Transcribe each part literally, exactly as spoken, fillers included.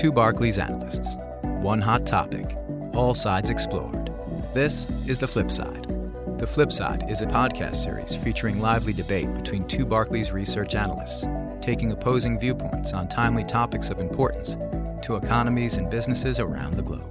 two Barclays analysts. One hot topic, all sides explored. This is The Flip Side. The Flip Side is a podcast series featuring lively debate between two Barclays research analysts, taking opposing viewpoints on timely topics of importance to economies and businesses around the globe.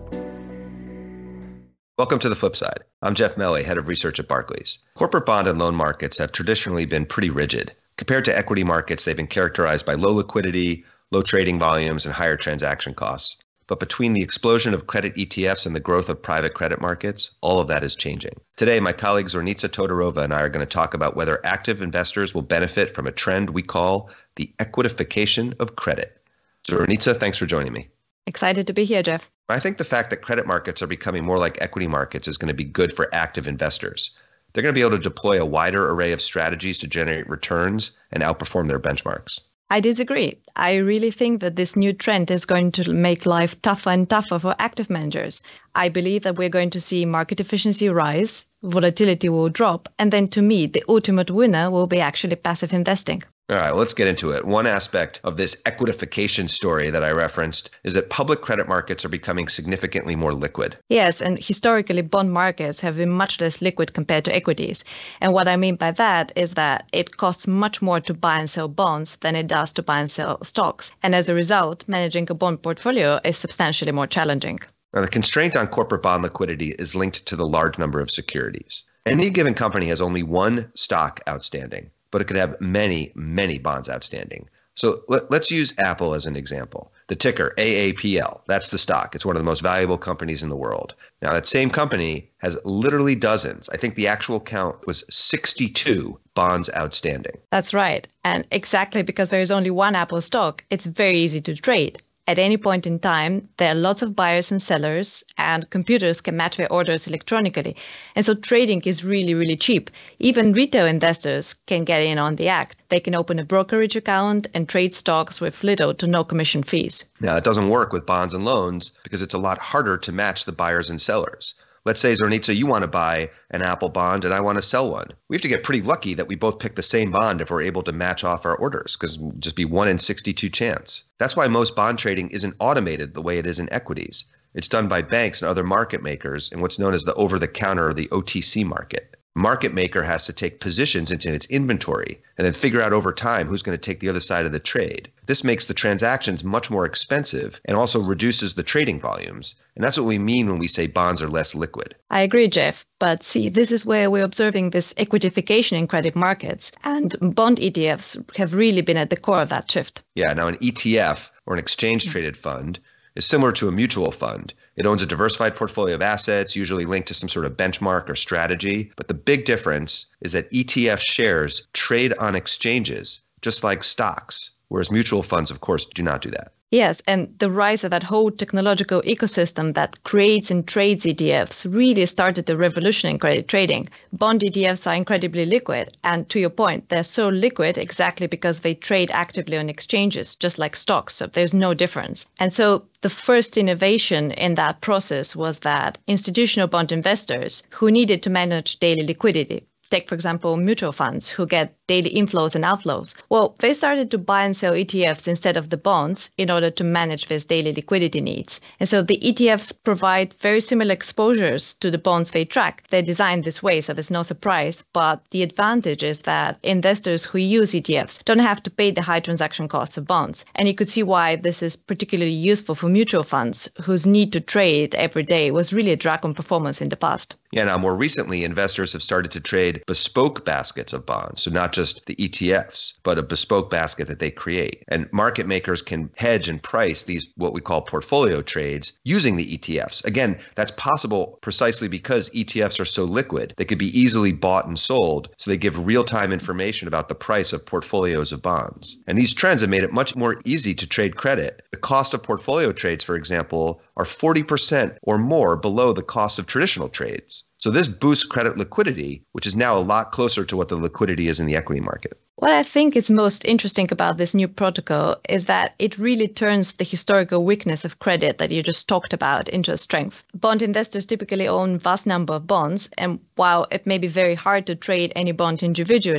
Welcome to The Flip Side. I'm Jeff Melley, head of research at Barclays. Corporate bond and loan markets have traditionally been pretty rigid. Compared to equity markets, they've been characterized by low liquidity, low trading volumes, and higher transaction costs. But between the explosion of credit E T Fs and the growth of private credit markets, all of that is changing. Today, my colleague Zornitza Todorova and I are going to talk about whether active investors will benefit from a trend we call the equitification of credit. Zornitza, thanks for joining me. Excited to be here, Jeff. I think the fact that credit markets are becoming more like equity markets is going to be good for active investors. They're going to be able to deploy a wider array of strategies to generate returns and outperform their benchmarks. I disagree. I really think that this new trend is going to make life tougher and tougher for active managers. I believe that we're going to see market efficiency rise, volatility will drop, and then to me, the ultimate winner will be actually passive investing. All right, let's get into it. One aspect of this equitification story that I referenced is that public credit markets are becoming significantly more liquid. Yes, and historically, bond markets have been much less liquid compared to equities. And what I mean by that is that it costs much more to buy and sell bonds than it does to buy and sell stocks. And as a result, managing a bond portfolio is substantially more challenging. Now, the constraint on corporate bond liquidity is linked to the large number of securities. Any given company has only one stock outstanding, but it could have many, many bonds outstanding. So let, let's use Apple as an example. The ticker A A P L, that's the stock. It's one of the most valuable companies in the world. Now, that same company has literally dozens. I think the actual count was sixty-two bonds outstanding. That's right. And exactly because there is only one Apple stock, it's very easy to trade. At any point in time, there are lots of buyers and sellers, and computers can match their orders electronically. And so trading is really, really cheap. Even retail investors can get in on the act. They can open a brokerage account and trade stocks with little to no commission fees. Now, that doesn't work with bonds and loans because it's a lot harder to match the buyers and sellers. Let's say, Zornitza, you want to buy an Apple bond and I want to sell one. We have to get pretty lucky that we both pick the same bond if we're able to match off our orders, because it would just be one in sixty-two chance. That's why most bond trading isn't automated the way it is in equities. It's done by banks and other market makers in what's known as the over-the-counter or the O T C market. Market maker has to take positions into its inventory and then figure out over time who's going to take the other side of the trade. This makes the transactions much more expensive and also reduces the trading volumes. And that's what we mean when we say bonds are less liquid. I agree, Jeff. But see, this is where we're observing this equitification in credit markets. And bond E T Fs have really been at the core of that shift. Yeah, now an E T F or an exchange-traded fund is similar to a mutual fund. It owns a diversified portfolio of assets, usually linked to some sort of benchmark or strategy. But the big difference is that E T F shares trade on exchanges, just like stocks, whereas mutual funds, of course, do not do that. Yes, and the rise of that whole technological ecosystem that creates and trades E T Fs really started the revolution in credit trading. Bond E T Fs are incredibly liquid, and to your point, they're so liquid exactly because they trade actively on exchanges, just like stocks, so there's no difference. And so the first innovation in that process was that institutional bond investors who needed to manage daily liquidity, take, for example, mutual funds who get daily inflows and outflows. Well, they started to buy and sell E T Fs instead of the bonds in order to manage this daily liquidity needs. And so the E T Fs provide very similar exposures to the bonds they track. They're designed this way, so there's no surprise. But the advantage is that investors who use E T Fs don't have to pay the high transaction costs of bonds. And you could see why this is particularly useful for mutual funds whose need to trade every day was really a drag on performance in the past. Yeah, now more recently, investors have started to trade bespoke baskets of bonds. So not just the E T Fs, but a bespoke basket that they create. And market makers can hedge and price these what we call portfolio trades using the E T Fs. Again, that's possible precisely because E T Fs are so liquid. They could be easily bought and sold, so they give real-time information about the price of portfolios of bonds. And these trends have made it much more easy to trade credit. The cost of portfolio trades, for example, are forty percent or more below the cost of traditional trades. So this boosts credit liquidity, which is now a lot closer to what the liquidity is in the equity market. What I think is most interesting about this new protocol is that it really turns the historical weakness of credit that you just talked about into a strength. Bond investors typically own vast number of bonds, and while it may be very hard to trade any bond individually,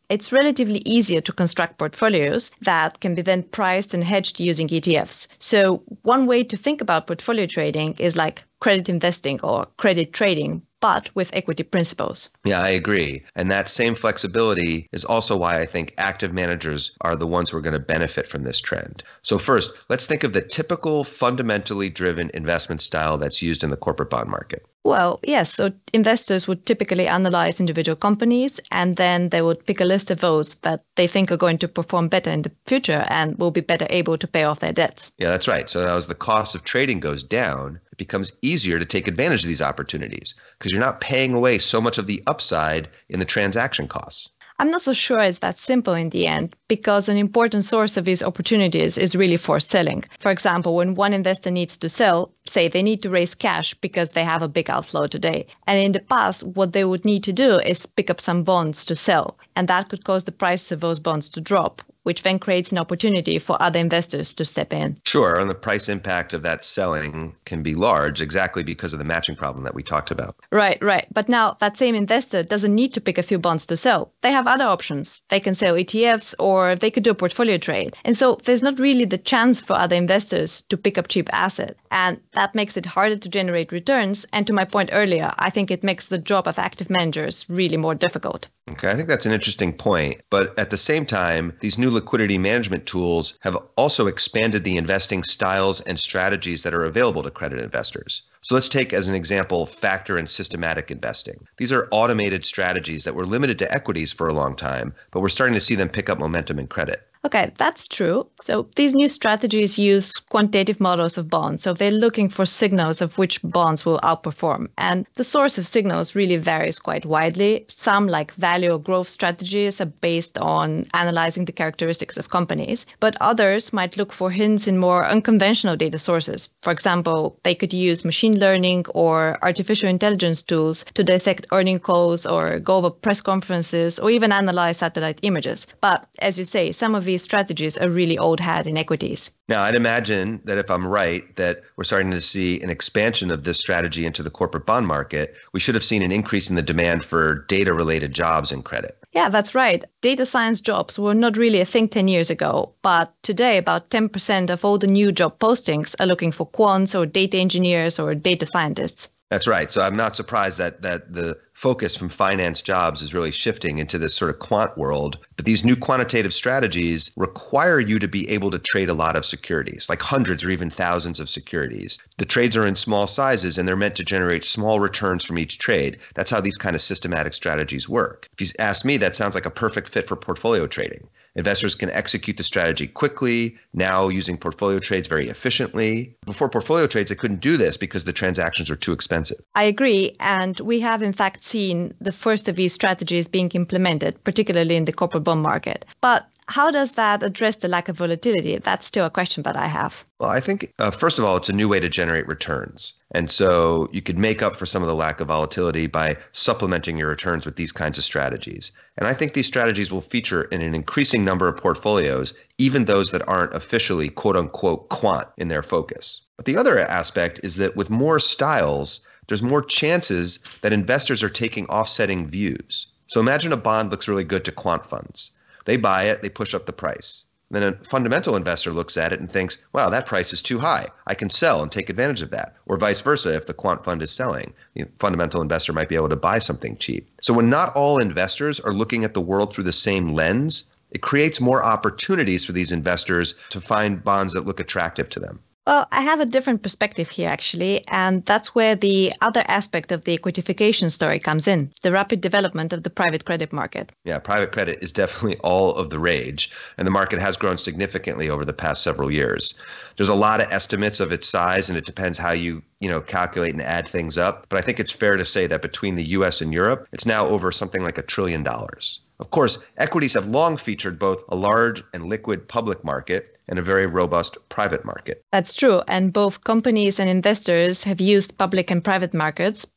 it's relatively easier to construct portfolios that can be then priced and hedged using E T Fs. So one way to think about portfolio trading is like credit investing or credit trading, but with equity principles. Yeah, I agree. And that same flexibility is also why I think active managers are the ones who are going to benefit from this trend. So first, let's think of the typical fundamentally driven investment style that's used in the corporate bond market. Well, yes. So investors would typically analyze individual companies, and then they would pick a list of those that they think are going to perform better in the future and will be better able to pay off their debts. Yeah, that's right. So as the cost of trading goes down, it becomes easier to take advantage of these opportunities because you're not paying away so much of the upside in the transaction costs. I'm not so sure it's that simple in the end, because an important source of these opportunities is really forced selling. For example, when one investor needs to sell, say they need to raise cash because they have a big outflow today. And in the past, what they would need to do is pick up some bonds to sell. And that could cause the price of those bonds to drop, which then creates an opportunity for other investors to step in. Sure, and the price impact of that selling can be large exactly because of the matching problem that we talked about. Right, right. But now that same investor doesn't need to pick a few bonds to sell. They have other options. They can sell E T Fs or they could do a portfolio trade. And so there's not really the chance for other investors to pick up cheap asset. And that makes it harder to generate returns. And to my point earlier, I think it makes the job of active managers really more difficult. Okay, I think that's an interesting point. But at the same time, these new liquidity management tools have also expanded the investing styles and strategies that are available to credit investors. So let's take as an example factor and systematic investing. These are automated strategies that were limited to equities for a long time, but we're starting to see them pick up momentum in credit. Okay, that's true. So these new strategies use quantitative models of bonds. So they're looking for signals of which bonds will outperform. And the source of signals really varies quite widely. Some, like value or growth strategies, are based on analyzing the characteristics of companies. But others might look for hints in more unconventional data sources. For example, they could use machine learning or artificial intelligence tools to dissect earning calls or go over press conferences or even analyze satellite images. But as you say, some of these strategies are really old hat in equities. Now, I'd imagine that if I'm right, that we're starting to see an expansion of this strategy into the corporate bond market. We should have seen an increase in the demand for data-related jobs in credit. Yeah, that's right. Data science jobs were not really a thing ten years ago, but today about ten percent of all the new job postings are looking for quants or data engineers or data scientists. That's right. So I'm not surprised that that the focus from finance jobs is really shifting into this sort of quant world. But these new quantitative strategies require you to be able to trade a lot of securities, like hundreds or even thousands of securities. The trades are in small sizes and they're meant to generate small returns from each trade. That's how these kind of systematic strategies work. If you ask me, that sounds like a perfect fit for portfolio trading. Investors can execute the strategy quickly, now using portfolio trades very efficiently. Before portfolio trades, they couldn't do this because the transactions are too expensive. I agree. And we have, in fact, seen the first of these strategies being implemented, particularly in the corporate bond market. But how does that address the lack of volatility? That's still a question that I have. Well, I think, uh, first of all, it's a new way to generate returns. And so you could make up for some of the lack of volatility by supplementing your returns with these kinds of strategies. And I think these strategies will feature in an increasing number of portfolios, even those that aren't officially quote unquote quant in their focus. But the other aspect is that with more styles, there's more chances that investors are taking offsetting views. So imagine a bond looks really good to quant funds. They buy it, they push up the price. Then a fundamental investor looks at it and thinks, wow, that price is too high. I can sell and take advantage of that. Or vice versa, if the quant fund is selling, the fundamental investor might be able to buy something cheap. So when not all investors are looking at the world through the same lens, it creates more opportunities for these investors to find bonds that look attractive to them. Well, I have a different perspective here, actually, and that's where the other aspect of the equitification story comes in, the rapid development of the private credit market. Yeah, private credit is definitely all of the rage, and the market has grown significantly over the past several years. There's a lot of estimates of its size, and it depends how you, you know, calculate and add things up. But I think it's fair to say that between the U S and Europe, it's now over something like a trillion dollars. Of course, equities have long featured both a large and liquid public market and a very robust private market. That's true. And both companies and investors have used public and private markets, but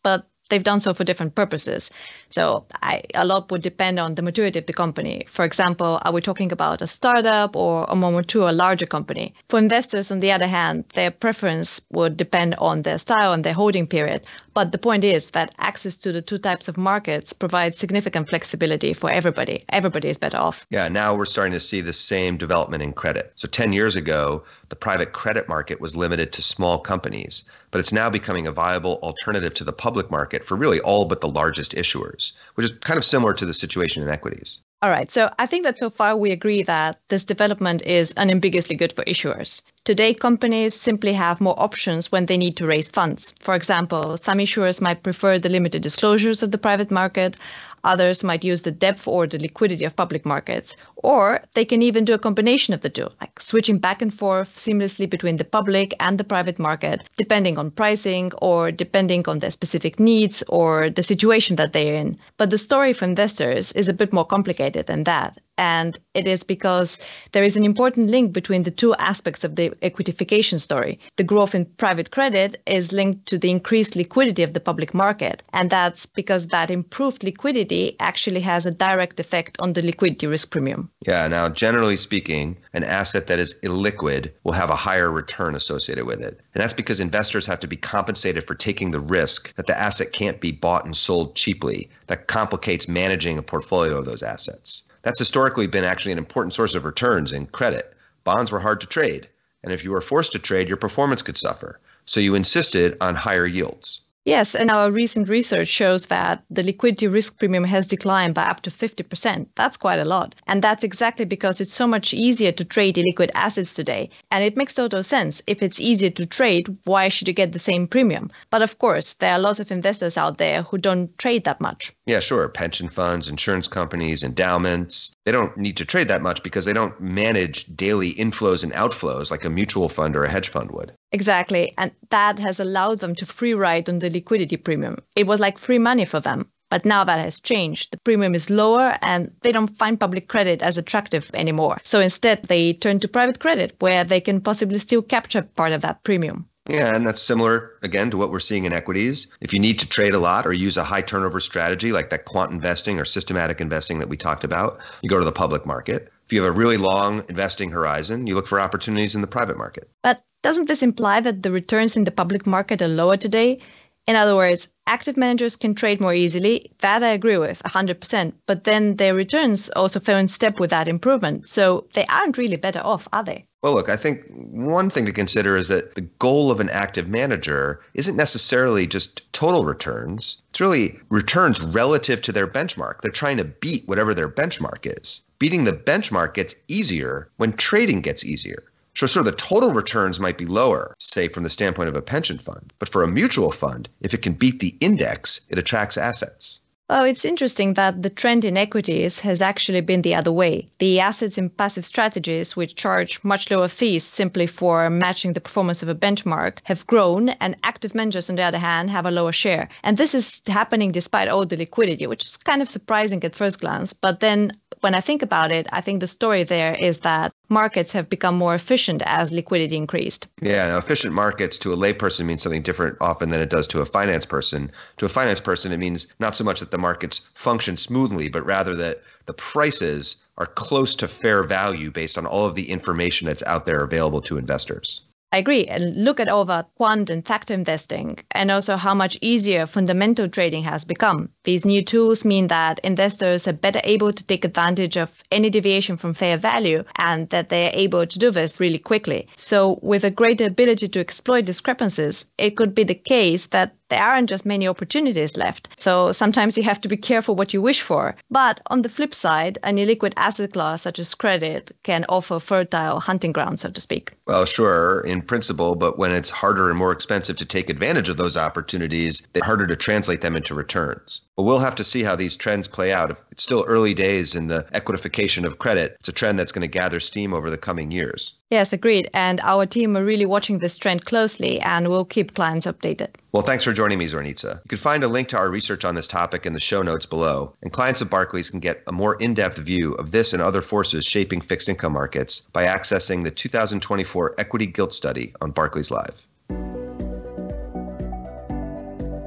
they've done so for different purposes. So I, a lot would depend on the maturity of the company. For example, are we talking about a startup or a more mature, a larger company? For investors, on the other hand, their preference would depend on their style and their holding period. But the point is that access to the two types of markets provides significant flexibility for everybody. Everybody is better off. Yeah, now we're starting to see the same development in credit. So ten years ago, the private credit market was limited to small companies, but it's now becoming a viable alternative to the public market for really all but the largest issuers, which is kind of similar to the situation in equities. All right, so I think that so far we agree that this development is unambiguously good for issuers. Today, companies simply have more options when they need to raise funds. For example, some issuers might prefer the limited disclosures of the private market. Others might use the depth or the liquidity of public markets, or they can even do a combination of the two, like switching back and forth seamlessly between the public and the private market, depending on pricing or depending on their specific needs or the situation that they're in. But the story for investors is a bit more complicated than that. And it is because there is an important link between the two aspects of the equitification story. The growth in private credit is linked to the increased liquidity of the public market. And that's because that improved liquidity actually has a direct effect on the liquidity risk premium. Yeah, now generally speaking, an asset that is illiquid will have a higher return associated with it. And that's because investors have to be compensated for taking the risk that the asset can't be bought and sold cheaply. That complicates managing a portfolio of those assets. That's historically been actually an important source of returns in credit. Bonds were hard to trade, and if you were forced to trade, your performance could suffer. So you insisted on higher yields. Yes, and our recent research shows that the liquidity risk premium has declined by up to fifty percent. That's quite a lot. And that's exactly because it's so much easier to trade illiquid assets today. And it makes total sense. If it's easier to trade, why should you get the same premium? But of course, there are lots of investors out there who don't trade that much. Yeah, sure. Pension funds, insurance companies, endowments. They don't need to trade that much because they don't manage daily inflows and outflows like a mutual fund or a hedge fund would. Exactly. And that has allowed them to free ride on the liquidity premium. It was like free money for them. But now that has changed. The premium is lower and they don't find public credit as attractive anymore. So instead, they turn to private credit where they can possibly still capture part of that premium. Yeah, and that's similar, again, to what we're seeing in equities. If you need to trade a lot or use a high turnover strategy like that quant investing or systematic investing that we talked about, you go to the public market. If you have a really long investing horizon, you look for opportunities in the private market. But doesn't this imply that the returns in the public market are lower today? In other words, active managers can trade more easily. That I agree with, one hundred percent. But then their returns also fell in step with that improvement. So they aren't really better off, are they? Well, look, I think one thing to consider is that the goal of an active manager isn't necessarily just total returns. It's really returns relative to their benchmark. They're trying to beat whatever their benchmark is. Beating the benchmark gets easier when trading gets easier. Sure, so the total returns might be lower, say from the standpoint of a pension fund. But for a mutual fund, if it can beat the index, it attracts assets. Well, it's interesting that the trend in equities has actually been the other way. The assets in passive strategies, which charge much lower fees simply for matching the performance of a benchmark, have grown, and active managers, on the other hand, have a lower share. And this is happening despite all the liquidity, which is kind of surprising at first glance. But then when I think about it, I think the story there is that markets have become more efficient as liquidity increased. Yeah, now efficient markets to a layperson means something different often than it does to a finance person. To a finance person, it means not so much that the markets function smoothly, but rather that the prices are close to fair value based on all of the information that's out there available to investors. I agree. And look at all the quant and factor investing and also how much easier fundamental trading has become. These new tools mean that investors are better able to take advantage of any deviation from fair value and that they are able to do this really quickly. So with a greater ability to exploit discrepancies, it could be the case that there aren't just many opportunities left. So sometimes you have to be careful what you wish for. But on the flip side, an illiquid asset class such as credit can offer fertile hunting ground, so to speak. Well, sure, in principle, but when it's harder and more expensive to take advantage of those opportunities, it's harder to translate them into returns. But we'll have to see how these trends play out. It's still early days in the equitification of credit. It's a trend that's going to gather steam over the coming years. Yes, agreed. And our team are really watching this trend closely and we'll keep clients updated. Well, thanks for joining me, Zornica. You can find a link to our research on this topic in the show notes below. And clients of Barclays can get a more in-depth view of this and other forces shaping fixed income markets by accessing the two thousand twenty-four Equity Gilt Study on Barclays Live.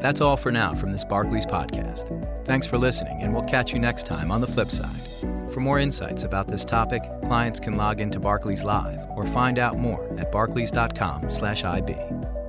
That's all for now from this Barclays podcast. Thanks for listening, and we'll catch you next time on the flip side. For more insights about this topic, clients can log into Barclays Live or find out more at barclays dot com slash I B.